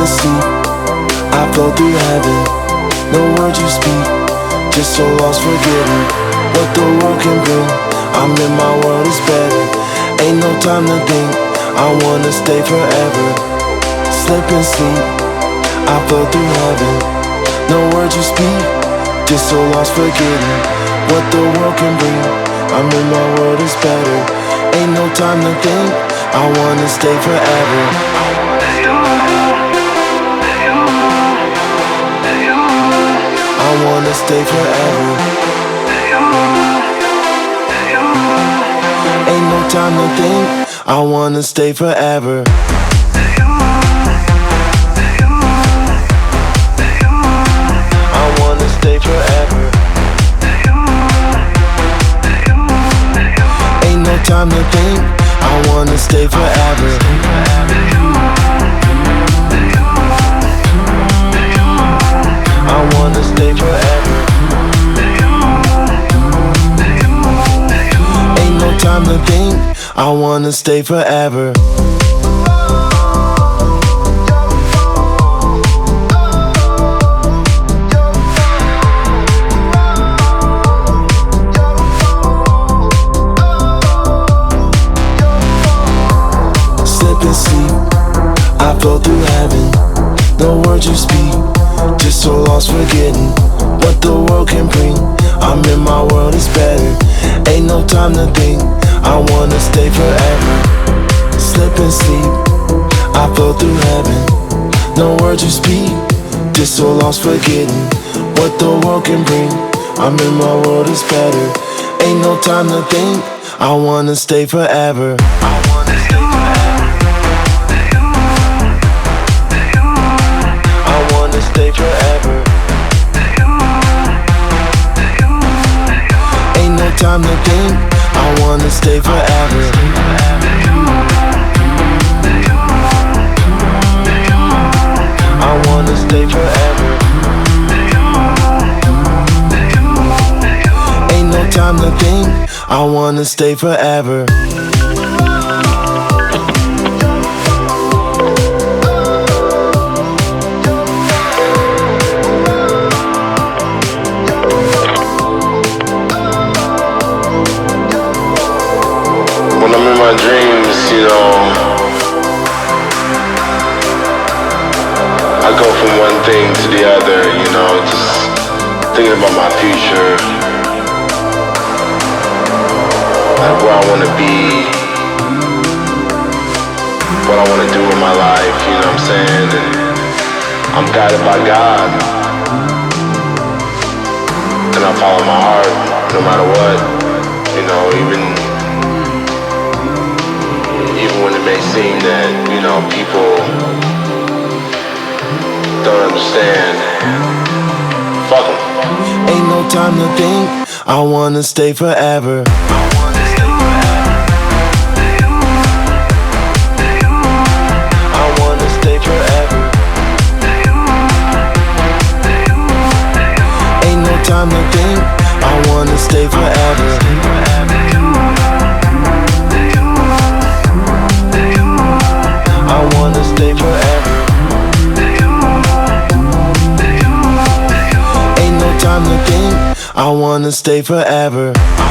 Slipping sleep, I float through heaven. No words you speak, just so lost forgetting what the world can bring. I'm in my world, it's better. Ain't no time to think, I wanna stay forever. Slipping sleep, I float through heaven. No words you speak, just so lost forgetting what the world can bring. I'm in my world, it's better. Ain't no time to think, I wanna stay forever. I wanna stay forever. Ain't no time to think, I wanna stay forever. I wanna stay forever. Ain't no time to think, I wanna stay forever. I wanna stay forever. Ain't no time to think, I wanna stay forever. Slipping sleep, I float through heaven. No words you speak, just so lost forgetting what the world can bring. I'm in my world, it's better. Ain't no time to think, I wanna stay forever. Slipping sleep, I float through heaven. No words you speak, just so lost forgetting what the world can bring. I'm in my world, it's better. Ain't no time to think, I wanna stay forever. I wanna stay forever. I wanna stay forever. Ain't no time to think, I wanna stay forever. I wanna stay forever. Ain't no time to think, I wanna stay forever. When I'm in my dreams, I go from one thing to the other, just thinking about my future, like where I want to be, what I want to do in my life, you know what I'm saying? And I'm guided by God, and I follow my heart no matter what, even when it may seem that, people don't understand. Fuck 'em. Ain't no time to think, I wanna stay forever. I wanna stay forever. Ain't no time to think, I wanna stay forever. I wanna stay forever. Ain't no time to think, I wanna stay forever.